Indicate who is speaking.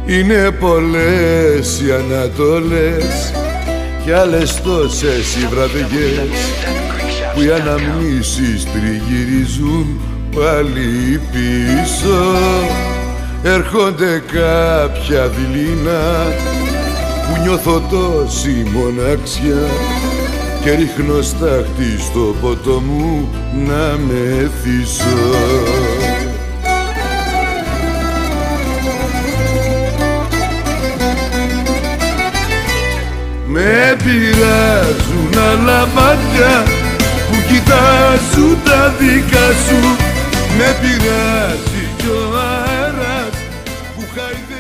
Speaker 1: Είναι πολλές οι ανατολές κι άλλες τόσες οι βραδιές που οι αναμνήσεις τριγυρίζουν πάλι πίσω. Έρχονται κάποια δειλινά που νιώθω τόση μοναξιά και ρίχνω στάχτη στο ποτό μου να μεθύσω. Με πειράζουν άλλα μάτια που κοιτάζουν τα δικά σου. Με πειράζει κι ο αέρας που χαϊδεύει